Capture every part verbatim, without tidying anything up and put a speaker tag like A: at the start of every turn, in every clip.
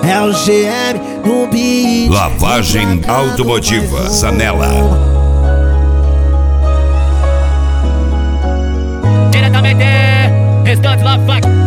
A: É o G M no beat.
B: Lavagem automotiva Zanella.
C: Diretamente, restante lavagem.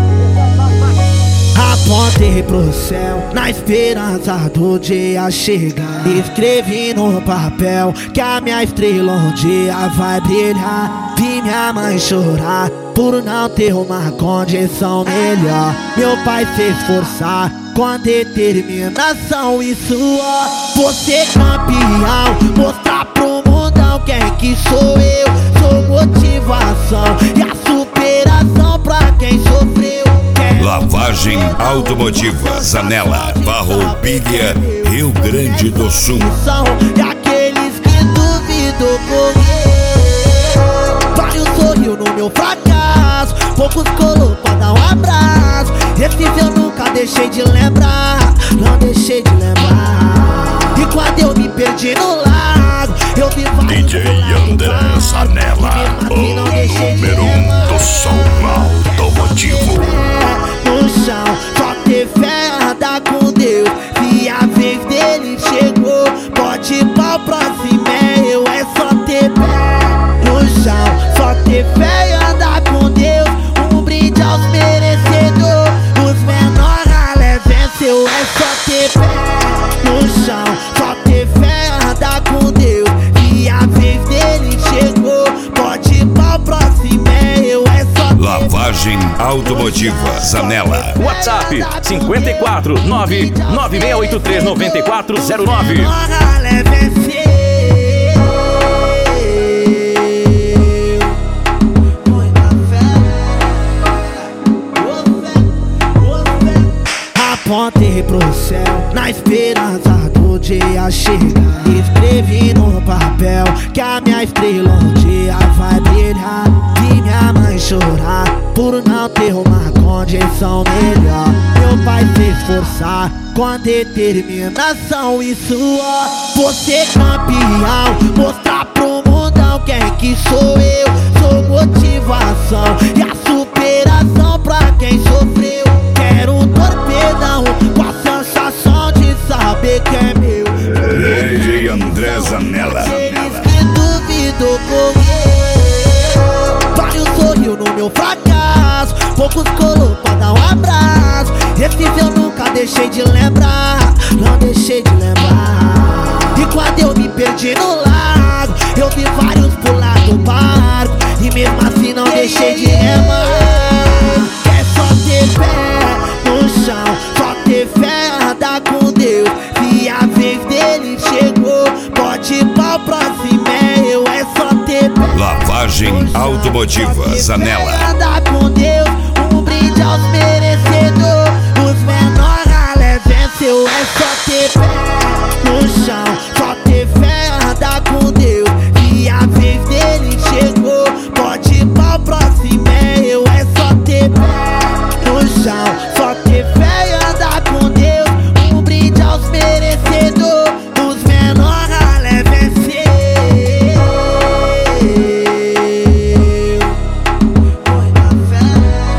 A: Apontei pro céu na esperança do dia chegar. Escrevi no papel que a minha estrela um dia vai brilhar. Vi minha mãe chorar por não ter uma condição melhor. Meu pai se esforçar com determinação e suor. Você campeão, mostrar pro mundão quem que sou eu. Sou motivação e a superação pra quem sofreu.
B: Lavagem automotiva Zanella, Farroupilha, Rio Grande do Sul.
A: E aqueles que duvidam comigo, vários sorriu no meu fracasso, poucos colou pra dar um abraço. Esses eu nunca deixei de lembrar, não deixei de lembrar. E quando eu me perdi no lago, eu vi vários
B: D J André Zanella, o número um do som automotivo.
A: No chão, só ter fé, andar com Deus. Se a vez dele chegou, pode ir pra próxima, é eu, é só ter pé. No chão, só ter fé e andar com Deus. Um brinde aos merecedores, os menores ralé venceu, é só ter pé. No chão, só ter fé, andar com Deus. Se a vez dele chegou, pode ir pra próxima, é eu, é só ter pé.
B: Lavagem automotiva Zanella.
D: WhatsApp cinco quatro nove nove seis oito três nove quatro zero nove.
A: Apontei pro céu na esperança do dia chegar. Escrevi no papel que a minha estrela um dia vai brilhar. Vi minha mãe chorar por não ter uma condição melhor. Meu pai se esforçar com determinação e suor. Você campeão, mostrar pro mundão quem que sou eu. Sou motivação e a superação pra quem sofreu. Quero um torpedão com a sensação de saber que é meu.
B: D J André Zanella.
A: Aqueles que duvidam comigo, vários sorriu no meu fracasso, poucos colou pra dar um abraço. Esses eu nunca deixei de lembrar, não deixei de lembrar. E quando eu me perdi no lago, eu vi vários pular do barco, e mesmo assim não deixei de remar. É só ter pé no chão, só ter fé, andar com Deus. Se a vez dele chegou, pode ir pra próxima, é eu, é só ter pé.
B: Lavagem automotiva Zanella.
A: Andar com Deus, um brinde aos merecedores. Os menores ralé venceu, é só ter pé no chão, só ter fé, andar com Deus. Se a vez dele chegou, pode ir pra próxima, é eu, é só ter pé no chão, só ter fé e andar com Deus. Um brinde aos merecedores, os menores ralé venceu. Foi na fé,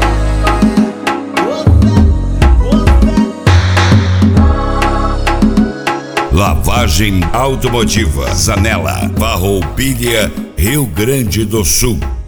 A: ô fé, ô fé.
B: Lavagem automotiva Zanella, Farroupilha, Rio Grande do Sul.